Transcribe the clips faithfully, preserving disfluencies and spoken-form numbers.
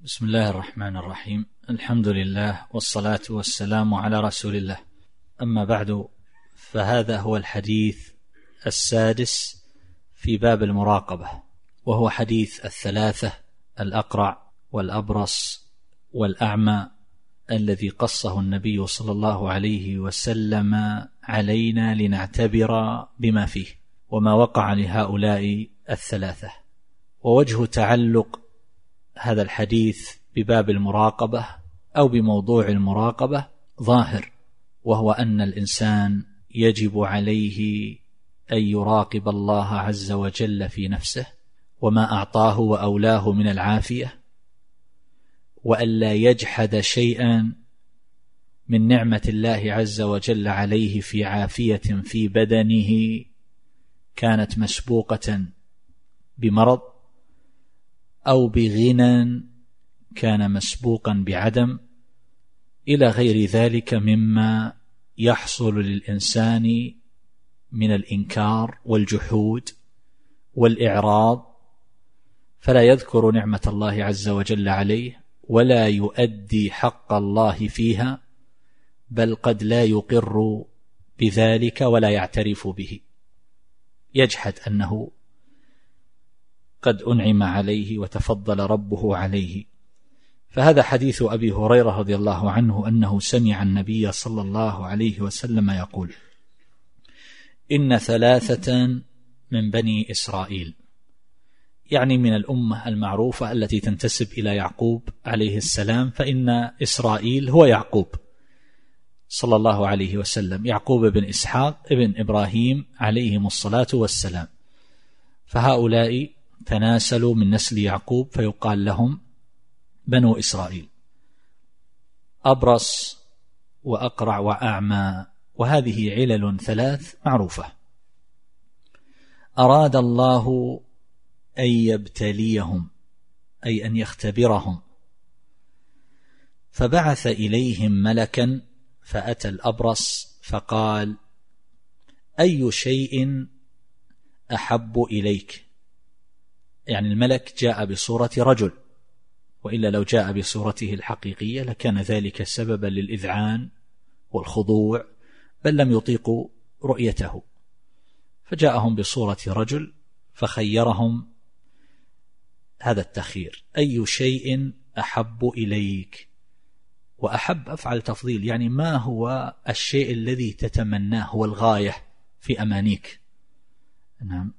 بسم الله الرحمن الرحيم. الحمد لله والصلاة والسلام على رسول الله. أما بعد، فهذا هو الحديث السادس في باب المراقبة، وهو حديث الثلاثة: الأقرع والأبرص والأعمى، الذي قصه النبي صلى الله عليه وسلم علينا لنعتبر بما فيه وما وقع لهؤلاء الثلاثة. ووجه تعلق هذا الحديث بباب المراقبة أو بموضوع المراقبة ظاهر، وهو أن الإنسان يجب عليه أن يراقب الله عز وجل في نفسه وما أعطاه وأولاه من العافية، وألا يجحد شيئا من نعمة الله عز وجل عليه في عافية في بدنه كانت مسبوقة بمرض، أو بغنى كان مسبوقا بعدم، إلى غير ذلك مما يحصل للإنسان من الإنكار والجحود والإعراض، فلا يذكر نعمة الله عز وجل عليه ولا يؤدي حق الله فيها، بل قد لا يقر بذلك ولا يعترف به، يجحد أنه قد أنعم عليه وتفضل ربه عليه. فهذا حديث أبي هريرة رضي الله عنه أنه سمع النبي صلى الله عليه وسلم يقول: إن ثلاثة من بني إسرائيل، يعني من الأمة المعروفة التي تنتسب إلى يعقوب عليه السلام، فإن إسرائيل هو يعقوب صلى الله عليه وسلم، يعقوب بن إسحاق ابن إبراهيم عليهم الصلاة والسلام، فهؤلاء تناسلوا من نسل يعقوب فيقال لهم بنو إسرائيل. أبرص وأقرع وأعمى، وهذه علل ثلاث معروفة. أراد الله أن يبتليهم، أي أن يختبرهم، فبعث إليهم ملكا فأتى الأبرص فقال: أي شيء أحب إليك؟ يعني الملك جاء بصورة رجل، وإلا لو جاء بصورته الحقيقية لكان ذلك سببا للإذعان والخضوع، بل لم يطيقوا رؤيته، فجاءهم بصورة رجل فخيرهم هذا التخيير: أي شيء أحب إليك؟ وأحب أفعل تفضيل، يعني ما هو الشيء الذي تتمناه، هو الغاية في أمانيك. نعم.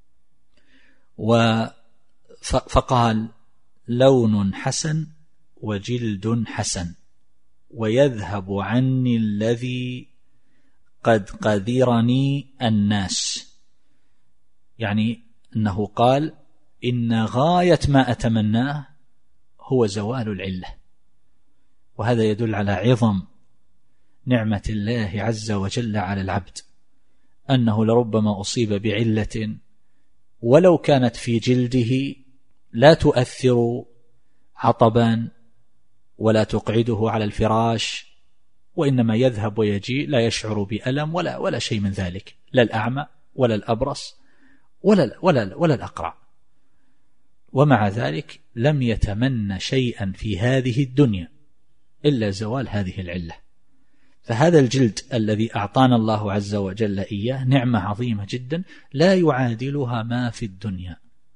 فقال: لون حسن وجلد حسن ويذهب عني الذي قد قذرني الناس، يعني أنه قال إن غاية ما أتمناه هو زوال العلة، وهذا يدل على عظم نعمة الله عز وجل على العبد، أنه لربما أصيب بعلة ولو كانت في جلده لا تؤثر عطبا ولا تقعده على الفراش، وإنما يذهب ويجي لا يشعر بألم ولا ولا شيء من ذلك، لا الأعمى ولا الأبرص ولا ولا ولا الأقرع، ومع ذلك لم يتمنى شيئا في هذه الدنيا إلا زوال هذه العلة. فهذا الجلد الذي أعطانا الله عز وجل إياه نعمة عظيمة جدا لا يعادلها ما في الدنيا.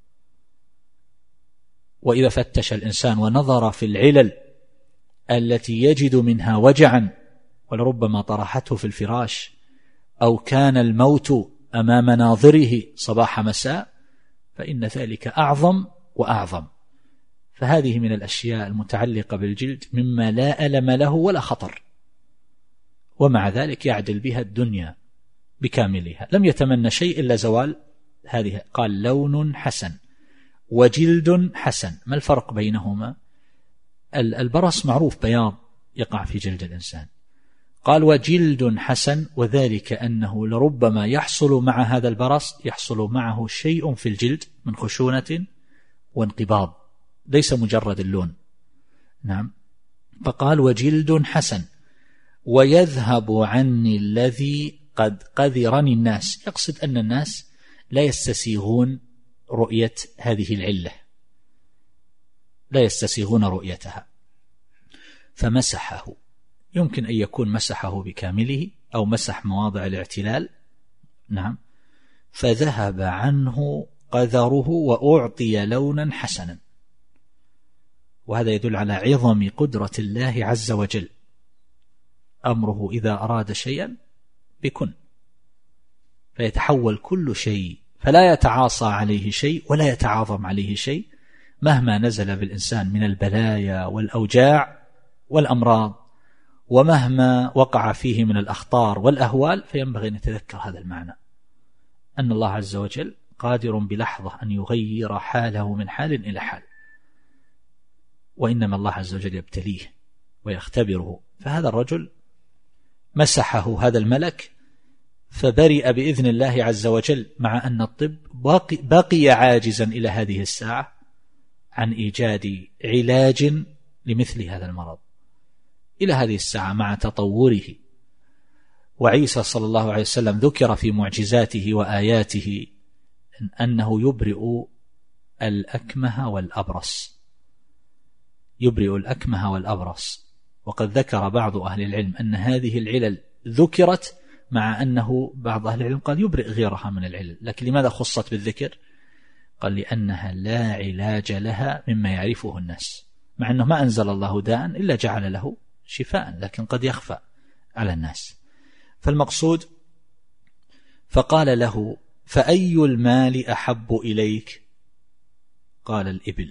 وإذا فتش الإنسان ونظر في العلل التي يجد منها وجعا ولربما طرحته في الفراش، أو كان الموت أمام ناظره صباح مساء، فإن ذلك أعظم وأعظم. فهذه من الأشياء المتعلقة بالجلد مما لا ألم له ولا خطر، ومع ذلك يعدل بها الدنيا بكاملها، لم يتمنى شيء إلا زوال هذه. قال: لون حسن وجلد حسن. ما الفرق بينهما؟ البرص معروف بياض يقع في جلد الإنسان، قال وجلد حسن، وذلك أنه لربما يحصل مع هذا البرص يحصل معه شيء في الجلد من خشونة وانقباض، ليس مجرد اللون. نعم. فقال وجلد حسن ويذهب عني الذي قد قذرني الناس، يقصد أن الناس لا يستسيغون رؤية هذه العلة، لا يستسيغون رؤيتها، فمسحه. يمكن أن يكون مسحه بكامله أو مسح مواضع الاعتلال، نعم، فذهب عنه قذره وأعطي لونا حسنا. وهذا يدل على عظم قدرة الله عز وجل، أمره إذا أراد شيئا بكن فيتحول كل شيء، فلا يتعاصى عليه شيء ولا يتعاظم عليه شيء مهما نزل بالإنسان من البلايا والأوجاع والأمراض، ومهما وقع فيه من الأخطار والأهوال. فينبغي أن يتذكر هذا المعنى، أن الله عز وجل قادر بلحظة أن يغير حاله من حال إلى حال، وإنما الله عز وجل يبتليه ويختبره. فهذا الرجل مسحه هذا الملك فبرئ بإذن الله عز وجل، مع أن الطب باقي, باقي عاجزا إلى هذه الساعة عن إيجاد علاج لمثل هذا المرض إلى هذه الساعة مع تطوره. وعيسى صلى الله عليه وسلم ذكر في معجزاته وآياته أنه يبرئ الأكمه والأبرص، يبرئ الأكمه والأبرص. وقد ذكر بعض أهل العلم أن هذه العلل ذكرت، مع أنه بعض أهل العلم قال يبرئ غيرها من العلل، لكن لماذا خصت بالذكر؟ قال لأنها لا علاج لها مما يعرفه الناس، مع أنه ما أنزل الله داء إلا جعل له شفاء، لكن قد يخفى على الناس. فالمقصود فقال له: فأي المال أحب إليك؟ قال: الإبل.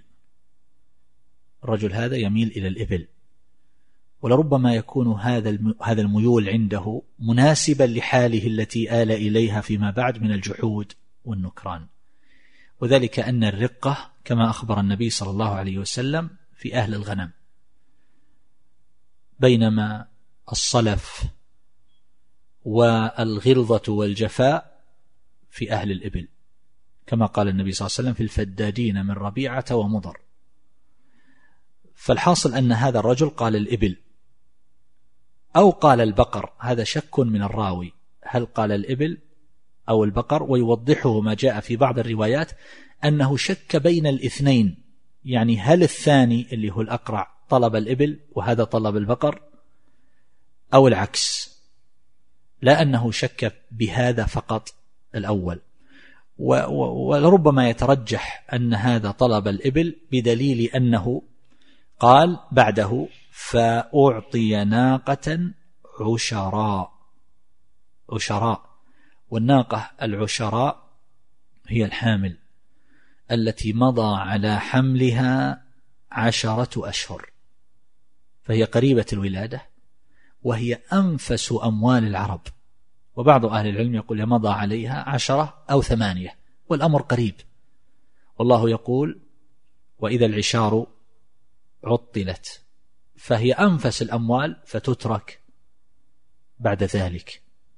الرجل هذا يميل إلى الإبل، ولربما يكون هذا هذا الميول عنده مناسبا لحاله التي آل إليها فيما بعد من الجحود والنكران، وذلك أن الرقة كما أخبر النبي صلى الله عليه وسلم في أهل الغنم، بينما الصلف والغلظة والجفاء في أهل الإبل، كما قال النبي صلى الله عليه وسلم: في الفدادين من ربيعة ومضر. فالحاصل أن هذا الرجل قال الإبل أو قال البقر، هذا شك من الراوي هل قال الإبل أو البقر، ويوضحه ما جاء في بعض الروايات أنه شك بين الاثنين، يعني هل الثاني اللي هو الأقرع طلب الإبل وهذا طلب البقر أو العكس، لا أنه شك بهذا فقط الأول. ولربما يترجح أن هذا طلب الإبل بدليل أنه قال بعده: فأعطي ناقة عشراء. عشراء، والناقة العشراء هي الحامل التي مضى على حملها عشرة أشهر، فهي قريبة الولادة، وهي أنفس أموال العرب. وبعض أهل العلم يقول مضى عليها عشرة أو ثمانية، والأمر قريب. والله يقول: وإذا العشار عطلت، فهي أنفس الأموال فتترك بعد ذلك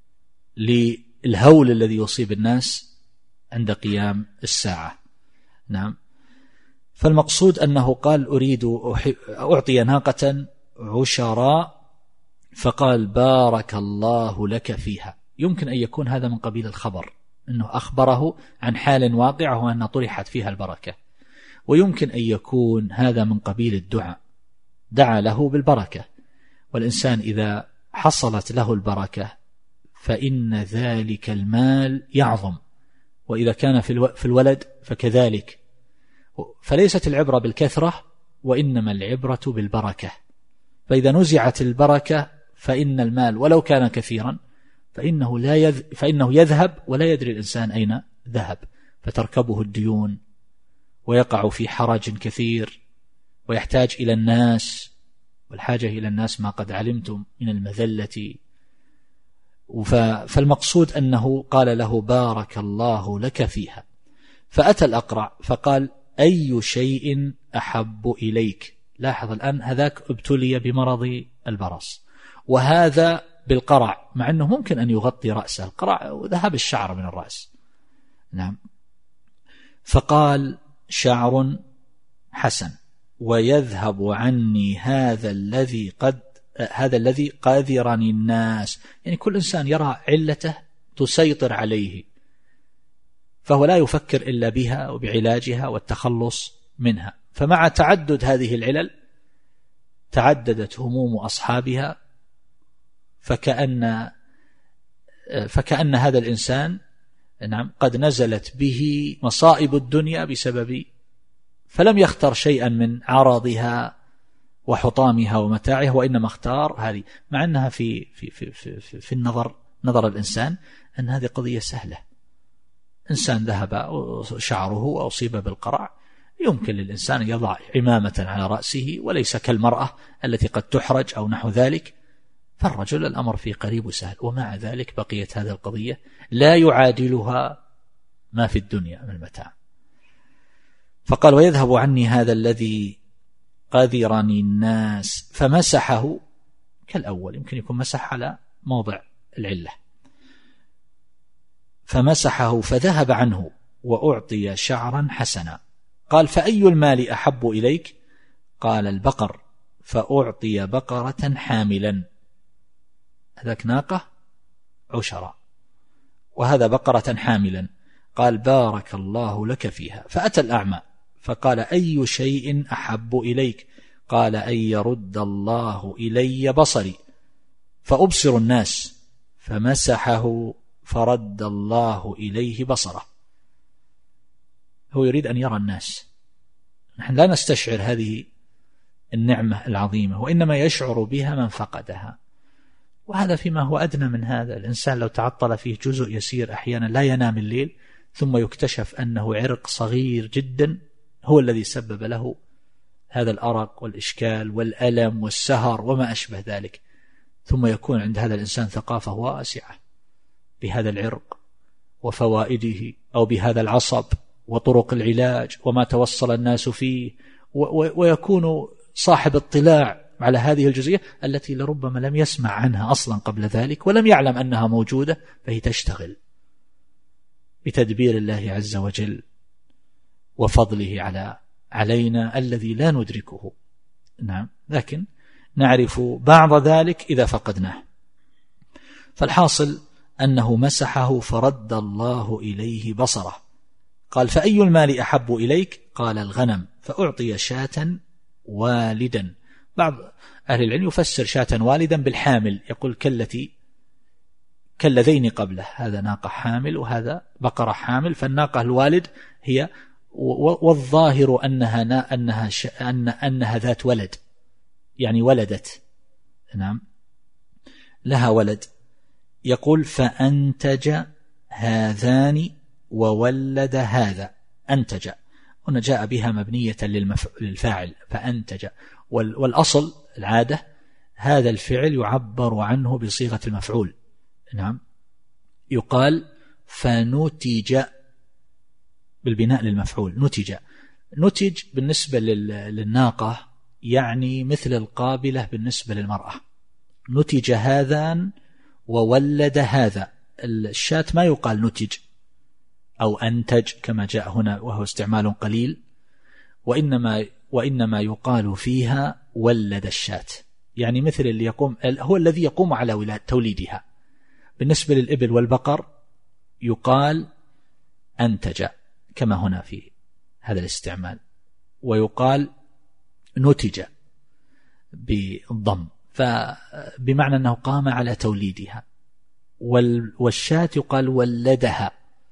للهول الذي يصيب الناس عند قيام الساعة. نعم. فالمقصود أنه قال: أريد أعطي ناقة عشراء، فقال: بارك الله لك فيها. يمكن أن يكون هذا من قبيل الخبر، أنه أخبره عن حال واقعة وأن طرحت فيها البركة، ويمكن أن يكون هذا من قبيل الدعاء، دعا له بالبركة. والإنسان إذا حصلت له البركة فإن ذلك المال يعظم، وإذا كان في الولد فكذلك. فليست العبرة بالكثرة، وإنما العبرة بالبركة. فإذا نزعت البركة فإن المال ولو كان كثيرا فإنه, لا يذ... فإنه يذهب ولا يدري الإنسان أين ذهب، فتركبه الديون ويقع في حرج كثير ويحتاج إلى الناس، والحاجة إلى الناس ما قد علمتم من المذلة. فالمقصود أنه قال له: بارك الله لك فيها. فأتى الأقرع فقال: أي شيء أحب إليك؟ لاحظ الآن، هذاك ابتلي بمرض البرص، وهذا بالقرع، مع أنه ممكن أن يغطي رأسه، القرع ذهب الشعر من الرأس. نعم. فقال: شعر حسن، ويذهب عني هذا الذي قد هذا الذي قاذرني الناس. يعني كل إنسان يرى علته تسيطر عليه، فهو لا يفكر إلا بها وبعلاجها والتخلص منها. فمع تعدد هذه العلل تعددت هموم أصحابها، فكأن فكأن هذا الإنسان نعم قد نزلت به مصائب الدنيا بسبب، فلم يختر شيئا من عرضها وحطامها ومتاعها، وإنما اختار هذه، مع أنها في في في في, في النظر نظر الإنسان أن هذه قضية سهلة. إنسان ذهب شعره وأصيب بالقرع، يمكن للإنسان أن يضع عمامة على رأسه، وليس كالمرأة التي قد تحرج أو نحو ذلك. فالرجل الأمر فيه قريب وسهل، ومع ذلك بقيت هذه القضية لا يعادلها ما في الدنيا من المتاع. فقال: ويذهب عني هذا الذي قذرني الناس، فمسحه كالأول، يمكن يكون مسح على موضع العلة، فمسحه فذهب عنه وأعطي شعرا حسنا. قال: فأي المال أحب إليك؟ قال: البقر، فأعطي بقرة حاملا. هذاك ناقة عشرة، وهذا بقرة حاملا. قال: بارك الله لك فيها. فأتى الأعمى فقال: أي شيء أحب إليك؟ قال: أن يرد الله إلي بصري فأبصر الناس. فمسحه فرد الله إليه بصره. هو يريد أن يرى الناس. نحن لا نستشعر هذه النعمة العظيمة، وإنما يشعر بها من فقدها، وهذا فيما هو أدنى من هذا. الإنسان لو تعطل فيه جزء يسير أحيانا لا ينام الليل، ثم يكتشف أنه عرق صغير جدا هو الذي سبب له هذا الأرق والإشكال والألم والسهر وما أشبه ذلك، ثم يكون عند هذا الإنسان ثقافة واسعة بهذا العرق وفوائده، أو بهذا العصب وطرق العلاج وما توصل الناس فيه، ويكون صاحب اطلاع على هذه الجزئية التي لربما لم يسمع عنها أصلا قبل ذلك، ولم يعلم أنها موجودة، فهي تشتغل بتدبير الله عز وجل وفضله على علينا الذي لا ندركه. نعم، لكن نعرف بعض ذلك إذا فقدناه. فالحاصل أنه مسحه فرد الله إليه بصره. قال: فأي المال أحب إليك؟ قال: الغنم، فأعطي شاة والدا. بعض أهل العلم يفسر شاة والدا بالحامل، يقول كالتي كالذين قبله، هذا ناقة حامل وهذا بقرة حامل، فالناقة الوالد هي، والظاهر أنها أنها أن أنها ذات ولد، يعني ولدت، نعم لها ولد. يقول: فأنتج هذان وولد هذا. أنتج هنا جاء بها مبنية للفاعل، فأنتج، والأصل العادة هذا الفعل يعبر عنه بصيغة المفعول. نعم، يقال فنتج بالبناء للمفعول، نتج. نتج بالنسبة للناقة يعني مثل القابلة بالنسبة للمرأة. نتج هذان وولد هذا. الشاة ما يقال نتج أو أنتج كما جاء هنا وهو استعمال قليل، وإنما, وإنما يقال فيها ولد الشاة، يعني مثل اللي يقوم، هو الذي يقوم على ولاد توليدها. بالنسبة للإبل والبقر يقال أنتج كما هنا في هذا الاستعمال، ويقال نتج بالضم، فبمعنى أنه قام على توليدها. والشاة يقال ولدها.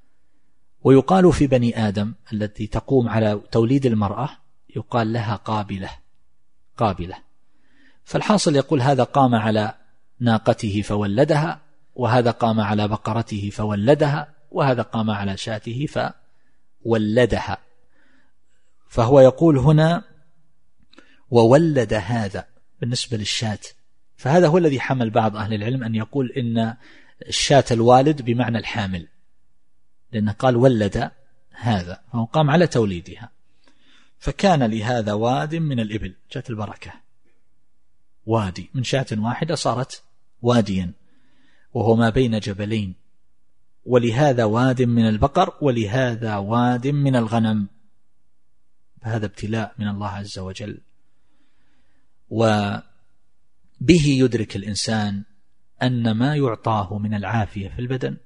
ويقال في بني آدم التي تقوم على توليد المرأة يقال لها قابلة قابلة. فالحاصل يقول هذا قام على ناقته فولدها، وهذا قام على بقرته فولدها، وهذا قام على شاته فولدها. فهو يقول هنا وولد هذا بالنسبة للشاة، فهذا هو الذي حمل بعض أهل العلم أن يقول إن الشاة الوالد بمعنى الحامل، لأنه قال ولد هذا، فهو قام على توليدها. فكان لهذا واد من الإبل، جاءت البركة، وادي من شاة واحدة صارت واديا، وهو ما بين جبلين. ولهذا واد من البقر، ولهذا واد من الغنم. فهذا ابتلاء من الله عز وجل، وبه يدرك الإنسان أن ما يعطاه من العافية في البدن،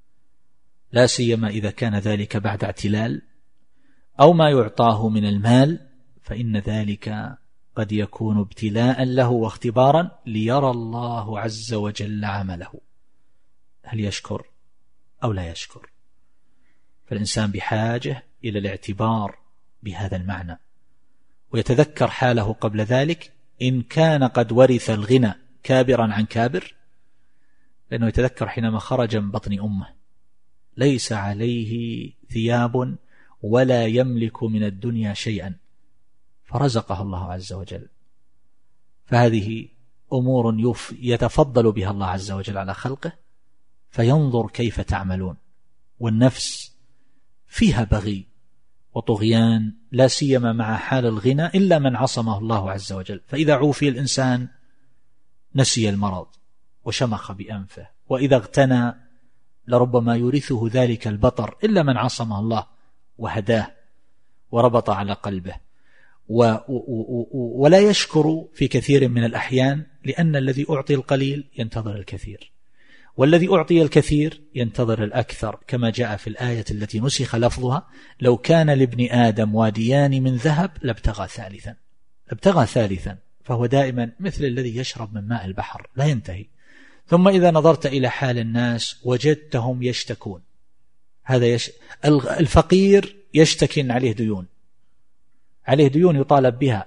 لا سيما إذا كان ذلك بعد اعتلال، أو ما يعطاه من المال، فإن ذلك قد يكون ابتلاء له واختبارا ليرى الله عز وجل عمله هل يشكر أو لا يشكر. فالإنسان بحاجة إلى الاعتبار بهذا المعنى، ويتذكر حاله قبل ذلك إن كان قد ورث الغنى كابرا عن كابر، لأنه يتذكر حينما خرج من بطن أمه ليس عليه ثياب ولا يملك من الدنيا شيئا، فرزقه الله عز وجل. فهذه أمور يتفضل بها الله عز وجل على خلقه، فينظر كيف تعملون. والنفس فيها بغي وطغيان، لا سيما مع حال الغنى، إلا من عصمه الله عز وجل. فإذا عوفي الإنسان نسي المرض وشمخ بأنفه، وإذا اغتنى لربما يورثه ذلك البطر، إلا من عصمه الله وهداه وربط على قلبه. و و ولا يشكر في كثير من الأحيان، لأن الذي أعطي القليل ينتظر الكثير، والذي أعطي الكثير ينتظر الأكثر، كما جاء في الآية التي نسخ لفظها: لو كان لابن آدم واديان من ذهب لابتغى ثالثا لابتغى ثالثا فهو دائما مثل الذي يشرب من ماء البحر لا ينتهي. ثم إذا نظرت إلى حال الناس وجدتهم يشتكون. هذا يش... الفقير يشتكي عليه ديون، عليه ديون يطالب بها،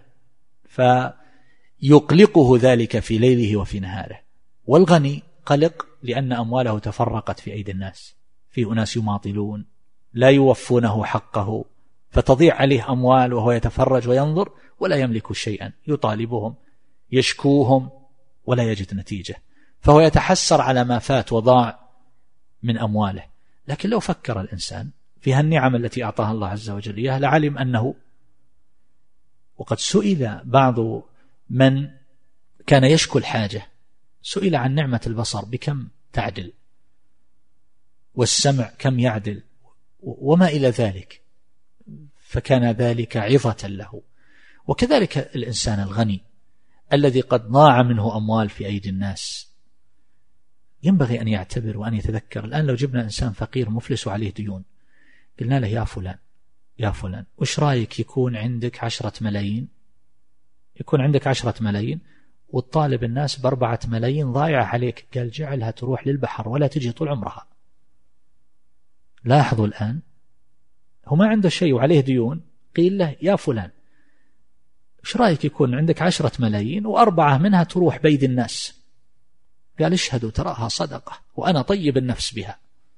فيقلقه ذلك في ليله وفي نهاره. والغني قلق لأن أمواله تفرقت في أيدي الناس، في أناس يماطلون لا يوفونه حقه، فتضيع عليه أموال وهو يتفرج وينظر ولا يملك شيئا، يطالبهم يشكوهم ولا يجد نتيجة، فهو يتحسر على ما فات وضاع من أمواله. لكن لو فكر الإنسان في هالنعم التي أعطاها الله عز وجل إياه لعلم أنه، وقد سئل بعض من كان يشكو الحاجة، سئل عن نعمة البصر بكم تعدل، والسمع كم يعدل، وما إلى ذلك، فكان ذلك عظة له. وكذلك الإنسان الغني الذي قد ضاع منه أموال في أيدي الناس ينبغي أن يعتبر وأن يتذكر. الآن لو جبنا إنسان فقير مفلس وعليه ديون، قلنا له يا فلان يا فلان وش رأيك يكون عندك عشرة ملايين يكون عندك عشرة ملايين والطالب الناس بأربعة ملايين ضايعة عليك، قال جعلها تروح للبحر ولا تجي طول عمرها. لاحظوا الآن هو ما عنده شيء وعليه ديون، قيل له يا فلان ايش رأيك يكون عندك عشرة ملايين وأربعة منها تروح بيد الناس، قال اشهدوا تراها صدقة وأنا طيب النفس بها.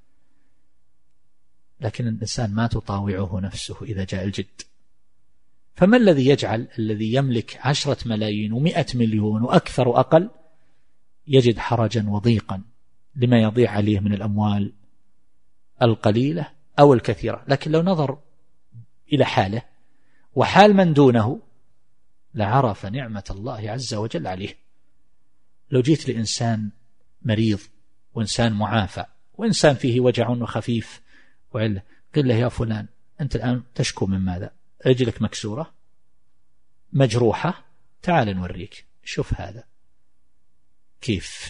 لكن الإنسان ما تطاوعه نفسه إذا جاء الجد. فما الذي يجعل الذي يملك عشرة ملايين ومئة مليون وأكثر وأقل يجد حرجا وضيقا لما يضيع عليه من الأموال القليلة أو الكثيرة؟ لكن لو نظر إلى حاله وحال من دونه لعرف نعمة الله عز وجل عليه. لو جيت لإنسان مريض وإنسان معافى وإنسان فيه وجع خفيف وعلة، قل له يا فلان أنت الآن تشكو من ماذا؟ رجلك مكسورة مجروحة، تعال نوريك، شوف هذا كيف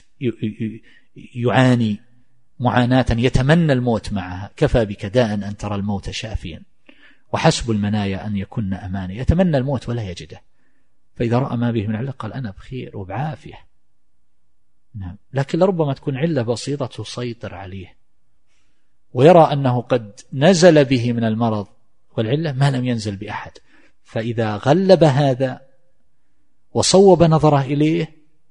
يعاني معاناة يتمنى الموت معها، كفى بك داء أن ترى الموت شافيا وحسب المنايا أن يكون أماني، يتمنى الموت ولا يجده، فإذا رأى ما به من علة قال أنا بخير وبعافية. نعم. لكن لربما تكون علة بسيطة تسيطر عليه ويرى أنه قد نزل به من المرض والعلة ما لم ينزل بأحد، فإذا غلب هذا وصوب نظره إليه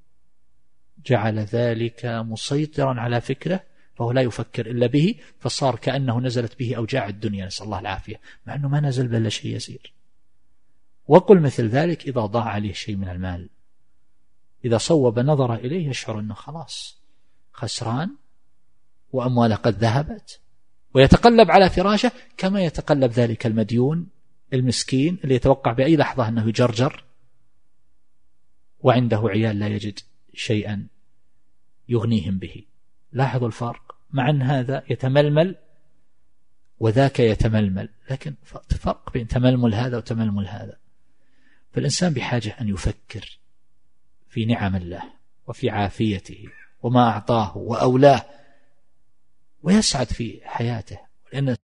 جعل ذلك مسيطرا على فكره، فهو لا يفكر إلا به، فصار كأنه نزلت به أوجاع الدنيا، نسأل الله العافية، مع أنه ما نزل بلا شيء يسير. وقل مثل ذلك إذا ضاع عليه شيء من المال، إذا صوب نظره إليه يشعر أنه خلاص خسران وأمواله قد ذهبت، ويتقلب على فراشه كما يتقلب ذلك المديون المسكين اللي يتوقع بأي لحظة أنه يجرجر وعنده عيال لا يجد شيئا يغنيهم به. لاحظوا الفرق، مع أن هذا يتململ وذاك يتململ، لكن فرق بين تململ هذا وتململ هذا. فالإنسان بحاجة أن يفكر في نعم الله وفي عافيته وما أعطاه وأولاه ويسعد في حياته، لأن